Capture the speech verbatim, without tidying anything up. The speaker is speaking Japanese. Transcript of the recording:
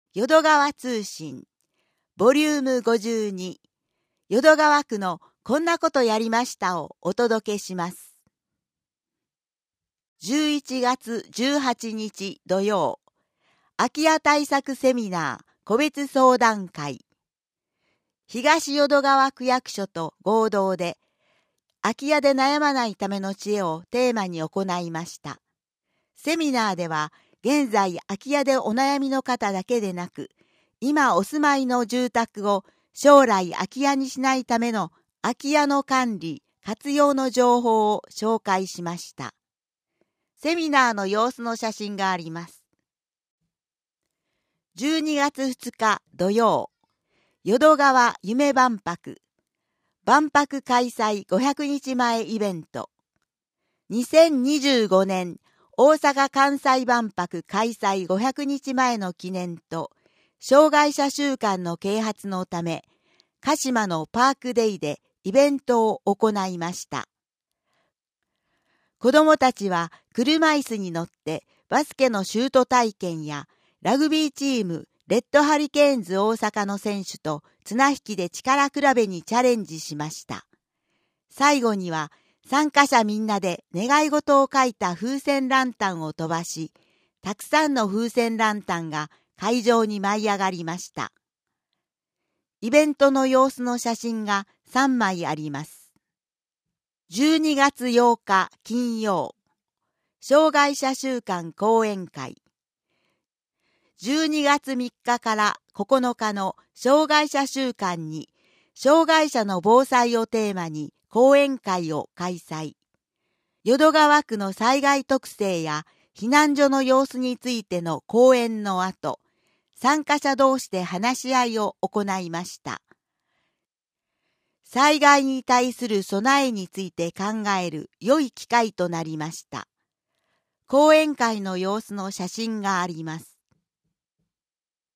淀川通信ボリュームごじゅうに淀川区のこんなことやりましたをお届けします。じゅういちがつじゅうはちにち土曜、空き家対策セミナー個別相談会。東淀川区役所と合同で空き家で悩まないための知恵をテーマに行いました。セミナーでは現在空き家でお悩みの方だけでなく、今お住まいの住宅を将来空き家にしないための空き家の管理・活用の情報を紹介しました。セミナーの様子の写真があります。じゅうにがつふつか土曜、淀川夢万博万博開催ごひゃくにちまえイベント。にせんにじゅうごねん大阪・関西万博開催ごひゃくにちまえの記念と障害者週間の啓発のため、鹿島のパークデイでイベントを行いました。子どもたちは車椅子に乗ってバスケのシュート体験やラグビーチームレッドハリケーンズ大阪の選手と綱引きで力比べにチャレンジしました。最後には参加者みんなで願い事を書いた風船ランタンを飛ばし、たくさんの風船ランタンが会場に舞い上がりました。イベントの様子の写真がさんまいあります。じゅうにがつようか金曜、障害者週間講演会。じゅうにがつみっかからここのかの障害者週間に、障害者の防災をテーマに講演会を開催。淀川区の災害特性や避難所の様子についての講演の後、参加者同士で話し合いを行いました。災害に対する備えについて考える良い機会となりました。講演会の様子の写真があります。